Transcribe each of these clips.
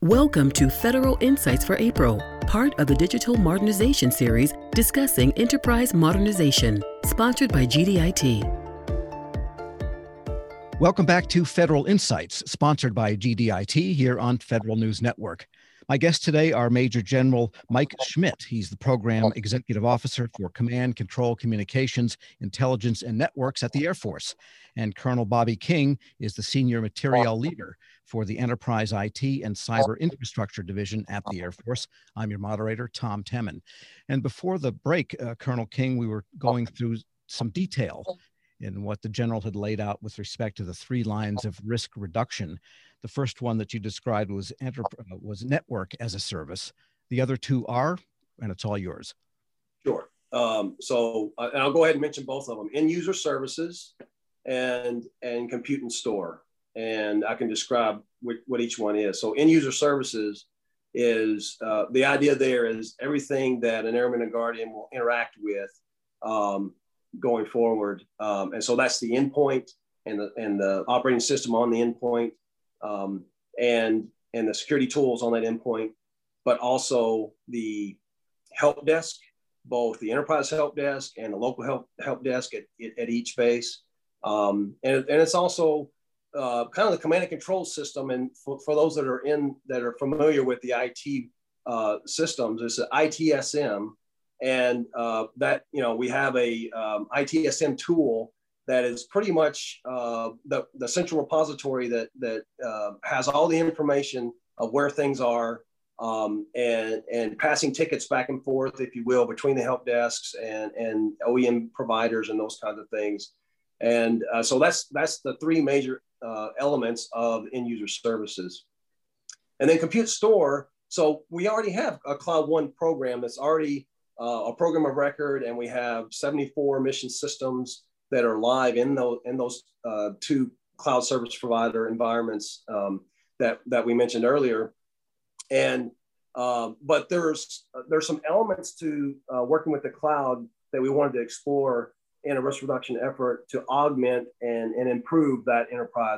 Welcome to Federal Insights for April, part of the Digital Modernization Series discussing enterprise modernization, sponsored by GDIT. Welcome back to Federal Insights, sponsored by GDIT here on Federal News Network. My guests today are Major General Mike Schmidt. He's the Program Executive Officer for Command, Control, Communications, Intelligence, and Networks at the Air Force. And Colonel Bobby King is the Senior Materiel Leader for the Enterprise IT and Cyber Infrastructure Division at the Air Force. I'm your moderator, Tom Temin. And before the break, Colonel King, we were going through some detail in what the General had laid out with respect to the 3 lines of risk reduction. The first one that you described was network as a service. The other 2 are, and it's all yours. Sure. And I'll go ahead and mention both of them: end user services and compute and store. And I can describe what each one is. So end user services is the idea there is everything that an airman and guardian will interact with going forward. And so that's the endpoint and the operating system on the endpoint, and the security tools on that endpoint, but also the help desk, both the enterprise help desk and the local help desk at each base. And it's also kind of the command and control system. And for those that are familiar with the IT systems, it's an ITSM. And that, we have a ITSM tool that is pretty much the central repository that has all the information of where things are, and passing tickets back and forth, if you will, between the help desks and OEM providers and those kinds of things. And so that's the 3 major elements of end user services. And then compute store. So we already have a Cloud One program that's already a program of record, and we have 74 mission systems that are live in those 2 cloud service provider environments that we mentioned earlier. And but there's some elements to working with the cloud that we wanted to explore in a risk reduction effort to augment and improve that enterprise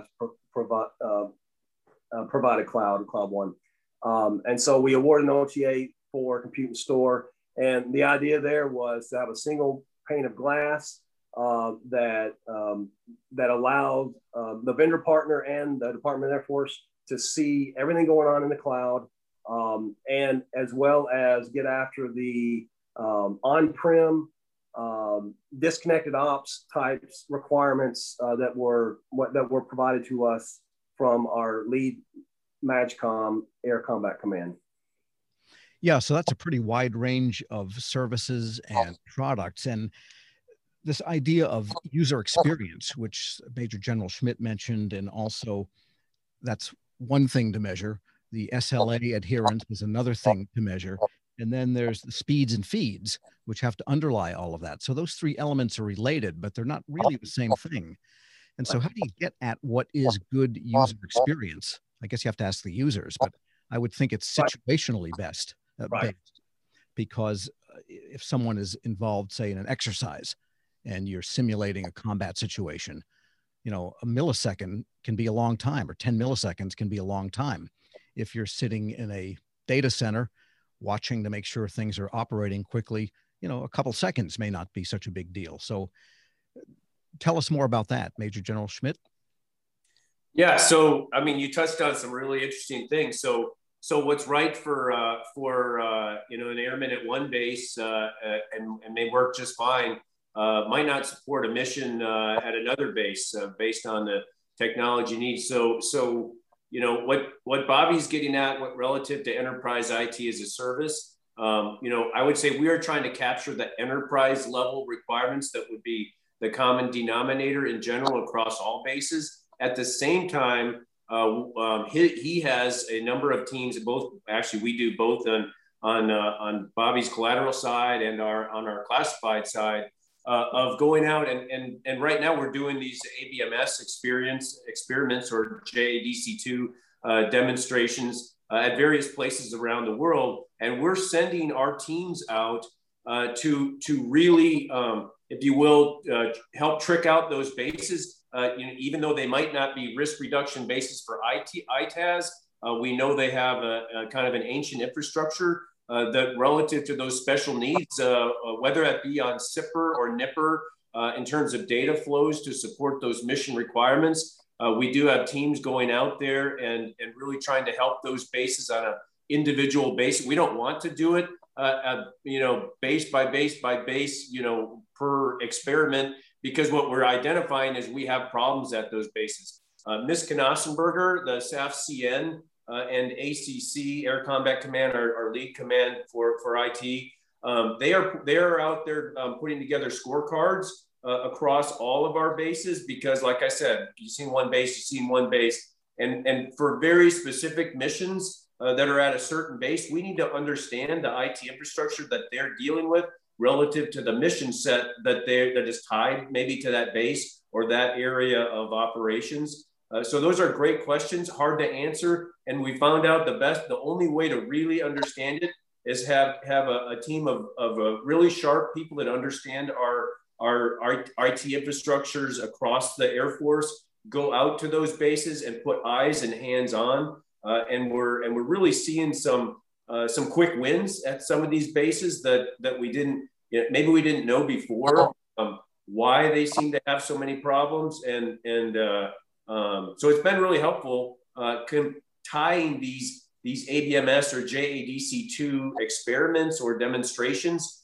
provided Cloud One. And so we awarded an OTA for compute and store. And the idea there was to have a single pane of glass that allowed the vendor partner and the Department of Air Force to see everything going on in the cloud, and as well as get after the on-prem disconnected ops types requirements that were provided to us from our lead MAJCOM Air Combat Command. Yeah, so that's a pretty wide range of services and products. And this idea of user experience, which Major General Schmidt mentioned, and also that's one thing to measure. The SLA adherence is another thing to measure. And then there's the speeds and feeds, which have to underlie all of that. So those 3 elements are related, but they're not really the same thing. And so how do you get at what is good user experience? I guess you have to ask the users, but I would think it's situationally based, because if someone is involved, say, in an exercise and you're simulating a combat situation, a millisecond can be a long time, or 10 milliseconds can be a long time. If you're sitting in a data center watching to make sure things are operating quickly, a couple seconds may not be such a big deal. So tell us more about that, Major General Schmidt. Yeah, so I mean, you touched on some really interesting things. So what's right for an airman at one base and may work just fine might not support a mission at another base based on the technology needs. So what Bobby's getting at, what relative to enterprise IT as a service, I would say we are trying to capture the enterprise level requirements that would be the common denominator in general across all bases. At the same time, he has a number of teams, we do both on Bobby's collateral side and on our classified side, of going out and right now we're doing these ABMS experiments or JADC2 demonstrations at various places around the world, and we're sending our teams out to really, if you will, help trick out those bases. Even though they might not be risk reduction bases for ITAS, We know they have a kind of an ancient infrastructure that relative to those special needs, whether that be on SIPR or NIPR, in terms of data flows to support those mission requirements. We do have teams going out there and really trying to help those bases on an individual basis. We don't want to do it, base by base by base, per experiment, because what we're identifying is we have problems at those bases. Ms. Knausenberger, the SAF-CN, and ACC, Air Combat Command, our lead command for IT, they are out there putting together scorecards across all of our bases, because like I said, you've seen one base, you've seen one base, and for very specific missions that are at a certain base, we need to understand the IT infrastructure that they're dealing with relative to the mission set that is tied maybe to that base or that area of operations. So those are great questions, hard to answer. And we found out the only way to really understand it is have a team of really sharp people that understand our IT infrastructures across the Air Force, go out to those bases and put eyes and hands on. And we're really seeing some quick wins at some of these bases that we didn't, maybe we didn't know before, why they seem to have so many problems. So it's been really helpful tying these ABMS or JADC2 experiments or demonstrations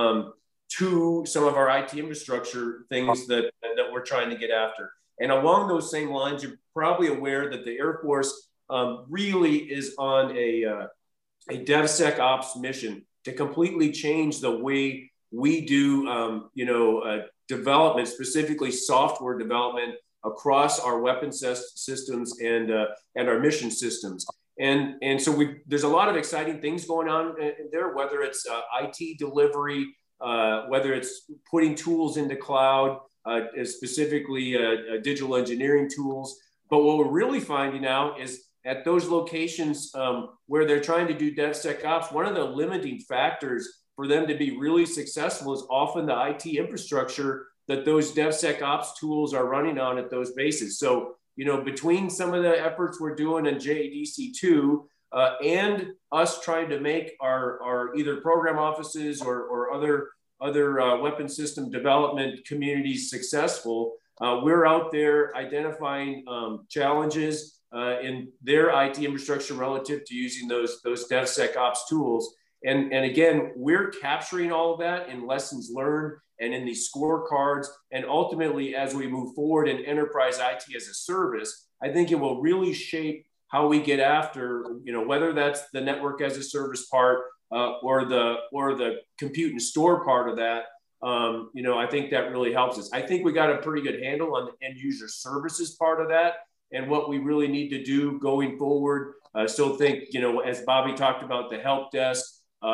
to some of our IT infrastructure things that we're trying to get after. And along those same lines, you're probably aware that the Air Force really is on a DevSecOps mission to completely change the way we do development, specifically software development across our weapon systems and our mission systems. And so there's a lot of exciting things going on there, whether it's IT delivery, whether it's putting tools into cloud, specifically digital engineering tools. But what we're really finding out is at those locations where they're trying to do DevSecOps, one of the limiting factors for them to be really successful is often the IT infrastructure that those DevSecOps tools are running on at those bases. So, between some of the efforts we're doing in JADC2 and us trying to make our either program offices or other weapon system development communities successful, we're out there identifying challenges in their IT infrastructure relative to using those DevSecOps tools. And again, we're capturing all of that in lessons learned and in these scorecards. And ultimately, as we move forward in enterprise IT as a service, I think it will really shape how we get after, whether that's the network as a service part or the compute and store part of that. I think that really helps us. I think we got a pretty good handle on the end user services part of that and what we really need to do going forward. I still think, as Bobby talked about the help desk,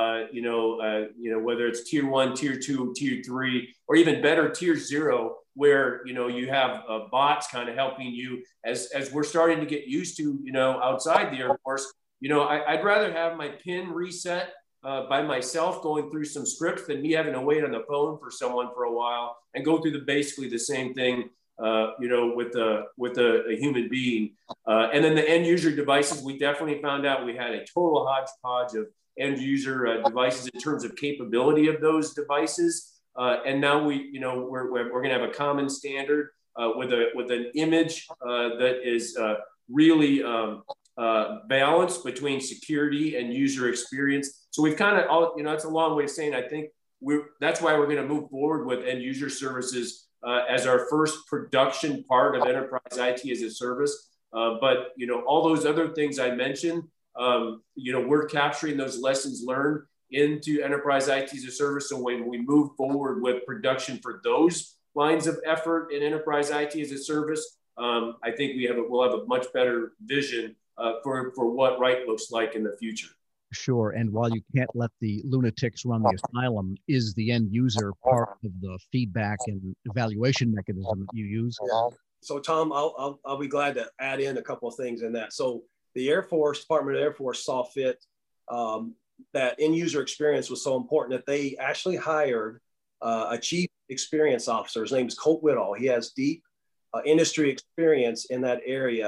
whether it's tier 1, tier 2, tier 3, or even better, tier 0, where, you have bots kind of helping you as we're starting to get used to, outside the Air Force. I'd rather have my PIN reset by myself going through some scripts than me having to wait on the phone for someone for a while and go through basically the same thing, with a human being. And then the end user devices, we definitely found out we had a total hodgepodge of end user devices in terms of capability of those devices. And now we're going to have a common standard with an image that is really balanced between security and user experience. So we've kind of, it's a long way of saying, I think that's why we're going to move forward with end user services as our first production part of enterprise IT as a service. But, all those other things I mentioned, we're capturing those lessons learned into enterprise IT as a service. So when we move forward with production for those lines of effort in enterprise IT as a service, I think we'll have a much better vision for what right looks like in the future. Sure. And while you can't let the lunatics run the asylum, is the end user part of the feedback and evaluation mechanism that you use? So Tom, I'll be glad to add in a couple of things in that. So the Department of Air Force saw fit that end user experience was so important that they actually hired a chief experience officer. His name is Colt Whitall. He has deep industry experience in that area.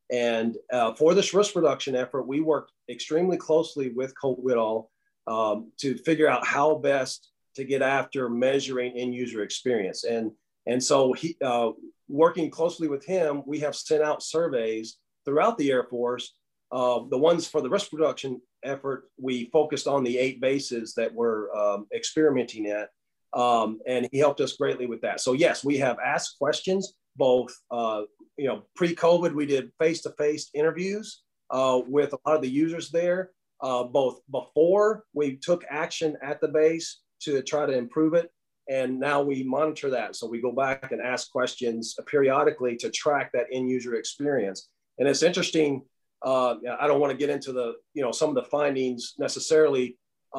And for this risk reduction effort, we worked extremely closely with Colt Whittall to figure out how best to get after measuring end user experience. And so working closely with him, we have sent out surveys throughout the Air Force. The ones for the risk reduction effort, we focused on the 8 bases that we're experimenting at. And he helped us greatly with that. So yes, we have asked questions, both pre-COVID, we did face-to-face interviews with a lot of the users there, both before we took action at the base to try to improve it. And now we monitor that. So we go back and ask questions periodically to track that end user experience. And it's interesting. I don't want to get into some of the findings necessarily,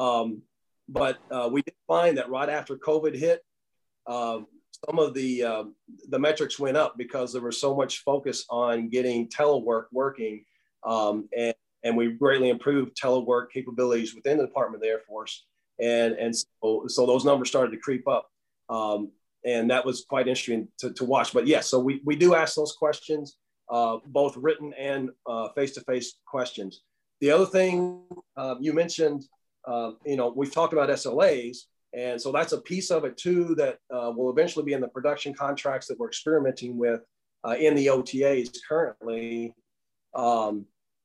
but we did find that right after COVID hit, some of the metrics went up because there was so much focus on getting telework working, and we greatly improved telework capabilities within the Department of the Air Force, and so those numbers started to creep up, and that was quite interesting to watch. But yes, so we do ask those questions, both written and face-to-face questions. The other thing you mentioned, we've talked about SLAs. And so that's a piece of it too that will eventually be in the production contracts that we're experimenting with in the OTAs currently. So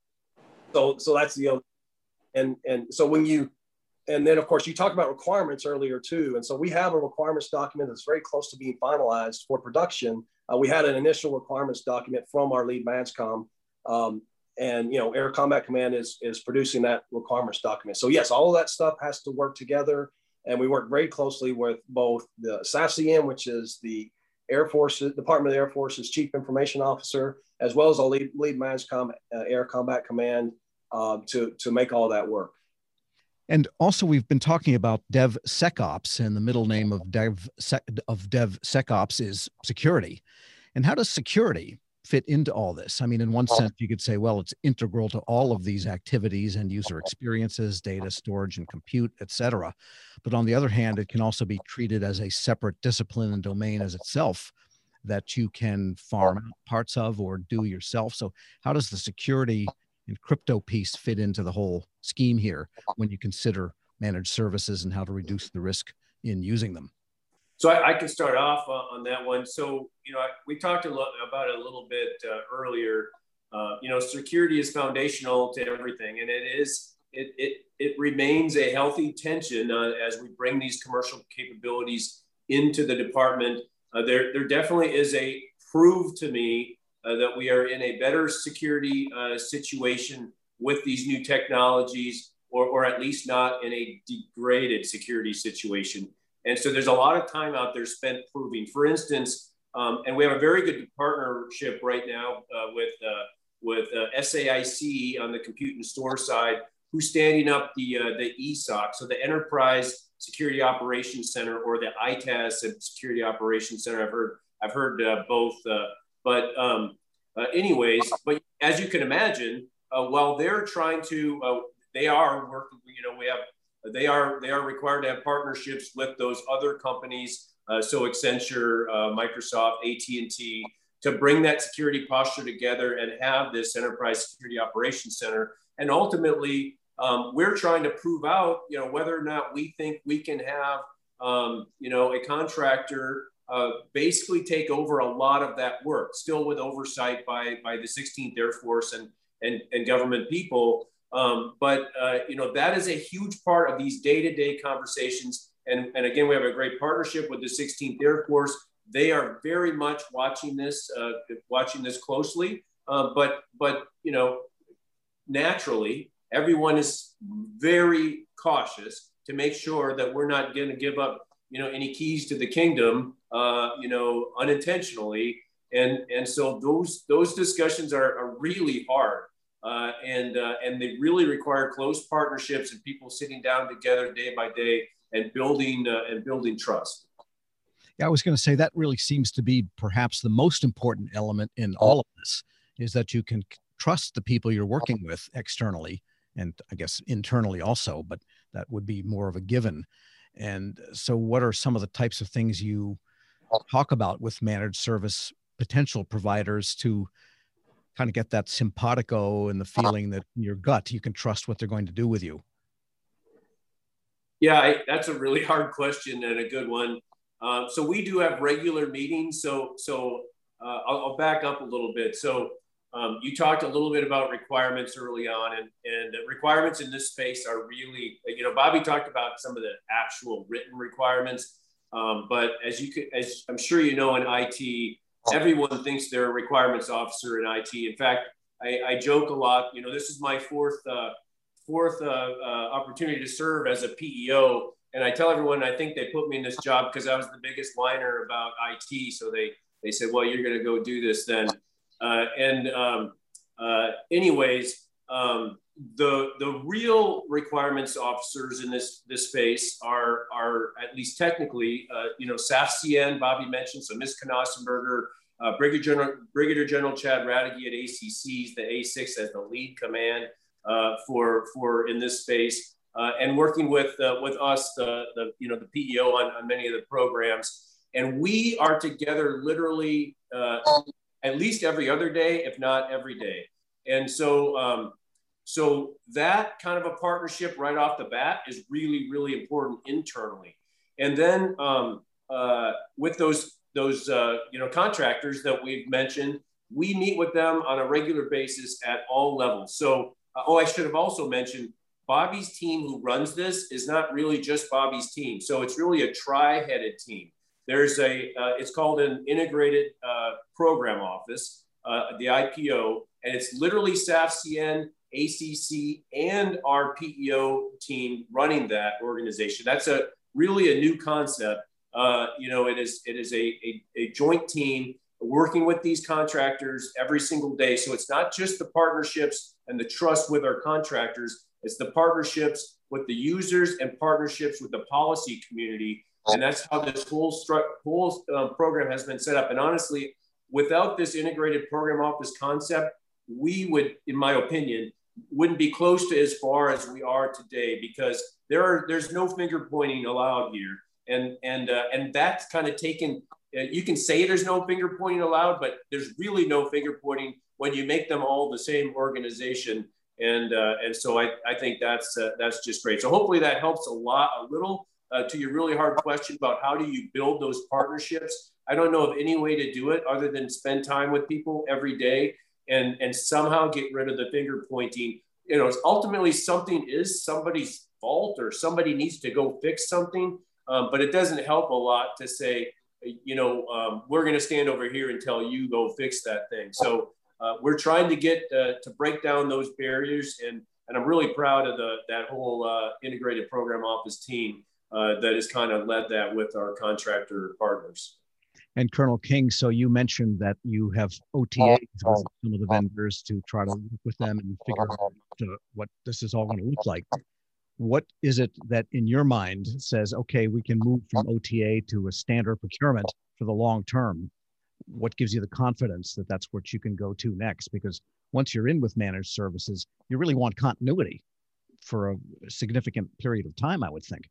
that's and so and then of course you talked about requirements earlier too. And so we have a requirements document that's very close to being finalized for production. We had an initial requirements document from our lead MAJCOM, and Air Combat Command is producing that requirements document. So yes, all of that stuff has to work together. And we work very closely with both the SAFCM, which is the Air Force, Department of the Air Force's Chief Information Officer, as well as our lead MAJCOM, Air Combat Command, to make all that work. And also, we've been talking about DevSecOps, and the middle name of DevSecOps is security. And how does security fit into all this? I mean, in one sense, you could say, well, it's integral to all of these activities and user experiences, data storage and compute, et cetera. But on the other hand, it can also be treated as a separate discipline and domain as itself that you can farm out parts of or do yourself. So how does the security and crypto piece fit into the whole scheme here when you consider managed services and how to reduce the risk in using them? So I can start off on that one. So, we talked about it a little bit earlier. Security is foundational to everything, and it remains a healthy tension as we bring these commercial capabilities into the department. There definitely is a prove to me that we are in a better security situation with these new technologies, or at least not in a degraded security situation. And so there's a lot of time out there spent proving. For instance, and we have a very good partnership right now with SAIC on the compute and store side, who's standing up the ESOC, so the Enterprise Security Operations Center, or the ITAS Security Operations Center. I've heard both, but anyways, but as you can imagine, while they're trying to, they are working. They are required to have partnerships with those other companies, so Accenture, Microsoft, AT&T, to bring that security posture together and have this Enterprise Security Operations Center. And ultimately, we're trying to prove out, whether or not we think we can have, a contractor basically take over a lot of that work, still with oversight by the 16th Air Force and government people. But that is a huge part of these day-to-day conversations. And again, we have a great partnership with the 16th Air Force. They are very much watching this closely. But naturally, everyone is very cautious to make sure that we're not going to give up, any keys to the kingdom, unintentionally. And so those discussions are really hard. And they really require close partnerships and people sitting down together day by day and building trust. Yeah, I was going to say that really seems to be perhaps the most important element in all of this, is that you can trust the people you're working with externally, and I guess internally also, but that would be more of a given. And so what are some of the types of things you talk about with managed service potential providers to kind of get that simpatico and the feeling that in your gut, you can trust what they're going to do with you? Yeah, that's a really hard question and a good one. So we do have regular meetings. I'll back up a little bit. So you talked a little bit about requirements early on, and the requirements in this space are really, Bobby talked about some of the actual written requirements. But as I'm sure you know, in IT, everyone thinks they're a requirements officer in IT. In fact, I joke a lot. This is my fourth opportunity to serve as a PEO, and I tell everyone I think they put me in this job because I was the biggest whiner about IT. So they said, "Well, you're going to go do this then." Anyways, the real requirements officers in this space are at least technically, SAF-CN, Bobby mentioned, so Ms. Knossenberger, Brigadier General Chad Radeke at ACC's, the A6 as the lead command for in this space, and working with us, the PEO on many of the programs. And we are together literally at least every other day, if not every day. And so that kind of a partnership right off the bat is really, really important internally. And then with those contractors that we've mentioned, we meet with them on a regular basis at all levels. So, I should have also mentioned, Bobby's team who runs this is not really just Bobby's team. So it's really a tri-headed team. There's it's called an integrated program office, the IPO, and it's literally SAF-CN, ACC, and our PEO team running that organization. That's really a new concept. It is a joint team working with these contractors every single day. So it's not just the partnerships and the trust with our contractors, it's the partnerships with the users and partnerships with the policy community. And that's how this whole program has been set up. And honestly, without this integrated program office concept, we would, in my opinion, wouldn't be close to as far as we are today, because there's no finger pointing allowed here. And that's kind of taken, you can say there's no finger pointing allowed, but there's really no finger pointing when you make them all the same organization. And so I think that's just great. So hopefully that helps a little to your really hard question about how do you build those partnerships. I don't know of any way to do it other than spend time with people every day and somehow get rid of the finger pointing. Ultimately something is somebody's fault or somebody needs to go fix something. But it doesn't help a lot to say, we're going to stand over here and tell you go fix that thing. So we're trying to get to break down those barriers, and I'm really proud of that whole integrated program office team that has kind of led that with our contractor partners. And Colonel King, so you mentioned that you have OTAs with some of the vendors to try to work with them and figure out what this is all going to look like. What is it that in your mind says, okay, we can move from OTA to a standard procurement for the long term? What gives you the confidence that that's what you can go to next? Because once you're in with managed services, you really want continuity for a significant period of time, I would think.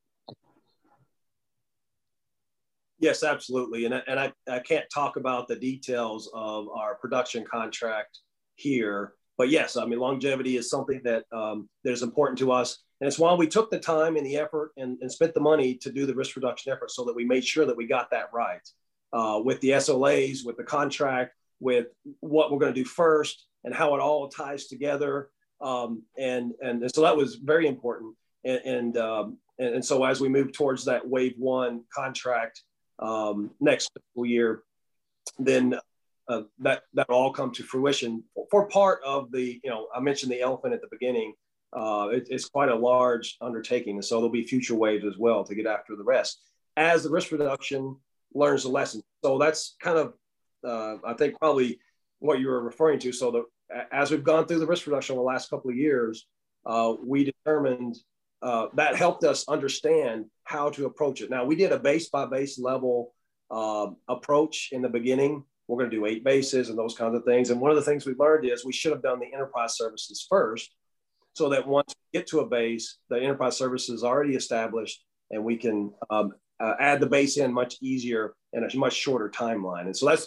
Yes, absolutely. And I can't talk about the details of our production contract here, but yes, I mean, longevity is something that is important to us. And it's why we took the time and the effort and spent the money to do the risk reduction effort, so that we made sure that we got that right with the SLAs, with the contract, with what we're going to do first and how it all ties together. And so that was very important. And so as we move towards that wave one contract next fiscal year, then that all come to fruition for part of the, I mentioned the elephant at the beginning. It's quite a large undertaking. And so there'll be future waves as well to get after the rest as the risk reduction learns the lesson. So that's kind of, I think, probably what you were referring to. So as we've gone through the risk reduction over the last couple of years, we determined that helped us understand how to approach it. Now, we did a base by base level approach in the beginning. We're going to do 8 bases and those kinds of things. And one of the things we learned is we should have done the enterprise services first, so that once we get to a base, the enterprise services is already established and we can add the base in much easier in a much shorter timeline. And so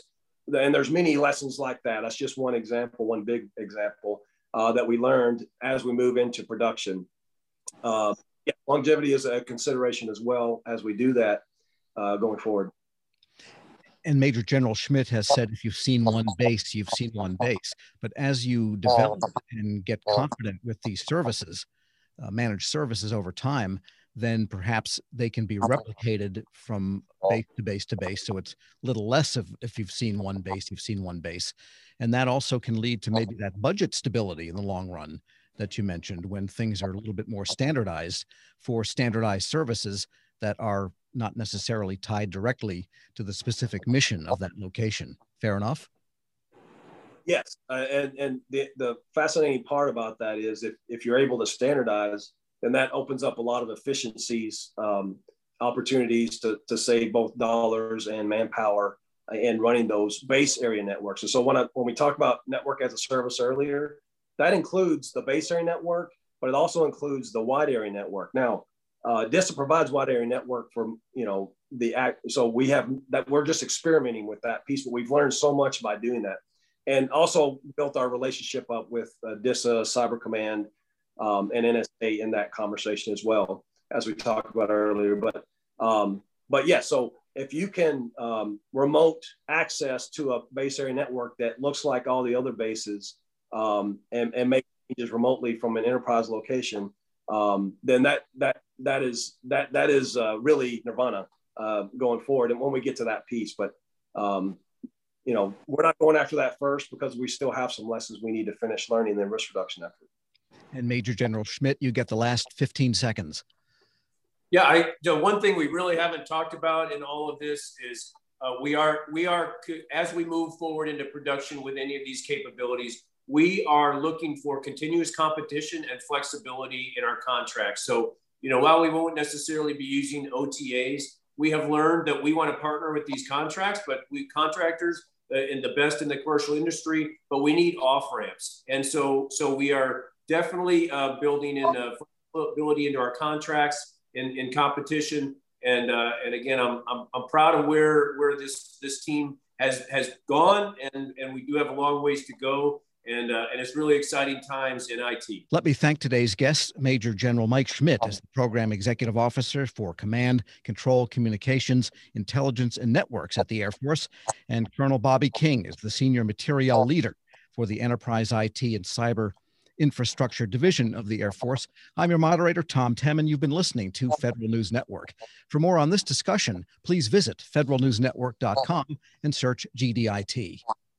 and there's many lessons like that. That's just one example, one big example that we learned as we move into production. Longevity is a consideration as well as we do that going forward. And Major General Schmidt has said, if you've seen one base, you've seen one base. But as you develop and get confident with these services, managed services over time, then perhaps they can be replicated from base to base to base. So it's a little less of, if you've seen one base, you've seen one base. And that also can lead to maybe that budget stability in the long run that you mentioned, when things are a little bit more standardized for standardized services that are not necessarily tied directly to the specific mission of that location. Fair enough? Yes. And the fascinating part about that is if you're able to standardize, then that opens up a lot of efficiencies, opportunities to save both dollars and manpower in running those base area networks. And so when we talk about network as a service earlier, that includes the base area network, but it also includes the wide area network. Now, DISA provides wide area network for, so we have that, we're just experimenting with that piece, but we've learned so much by doing that. And also built our relationship up with DISA, Cyber Command, and NSA in that conversation as well, as we talked about earlier. But yeah, so if you can remote access to a base area network that looks like all the other bases, and make changes remotely from an enterprise location, then that is really nirvana going forward. And when we get to that piece, but we're not going after that first because we still have some lessons we need to finish learning in the risk reduction effort. And Major General Schmidt, you get the last 15 seconds. Yeah, one thing we really haven't talked about in all of this is we are as we move forward into production with any of these capabilities, we are looking for continuous competition and flexibility in our contracts. So, while we won't necessarily be using OTAs, we have learned that we want to partner with these contracts, but we contractors in the best in the commercial industry, but we need off-ramps. And so we are definitely building in flexibility into our contracts in competition. And again, I'm proud of where this team has gone, and we do have a long ways to go. And it's really exciting times in IT. Let me thank today's guest, Major General Mike Schmidt, as the Program Executive Officer for Command, Control, Communications, Intelligence, and Networks at the Air Force, and Colonel Bobby King as the Senior Materiel Leader for the Enterprise IT and Cyber Infrastructure Division of the Air Force. I'm your moderator, Tom Temin. You've been listening to Federal News Network. For more on this discussion, please visit federalnewsnetwork.com and search GDIT.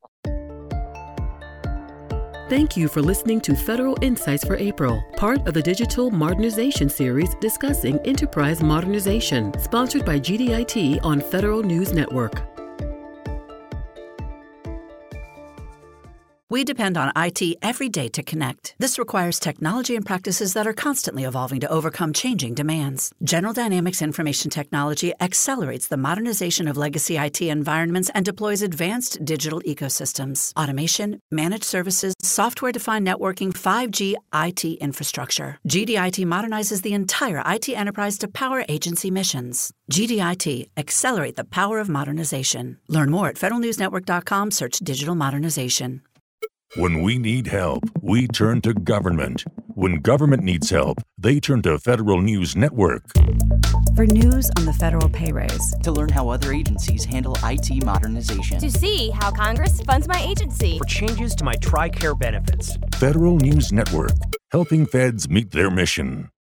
Thank you for listening to Federal Insights for April, part of the Digital Modernization Series discussing enterprise modernization, sponsored by GDIT on Federal News Network. We depend on IT every day to connect. This requires technology and practices that are constantly evolving to overcome changing demands. General Dynamics Information Technology accelerates the modernization of legacy IT environments and deploys advanced digital ecosystems, automation, managed services, software-defined networking, 5G IT infrastructure. GDIT modernizes the entire IT enterprise to power agency missions. GDIT, accelerate the power of modernization. Learn more at federalnewsnetwork.com, search digital modernization. When we need help, we turn to government. When government needs help, they turn to Federal News Network. For news on the federal pay raise. To learn how other agencies handle IT modernization. To see how Congress funds my agency. For changes to my TRICARE benefits. Federal News Network, helping feds meet their mission.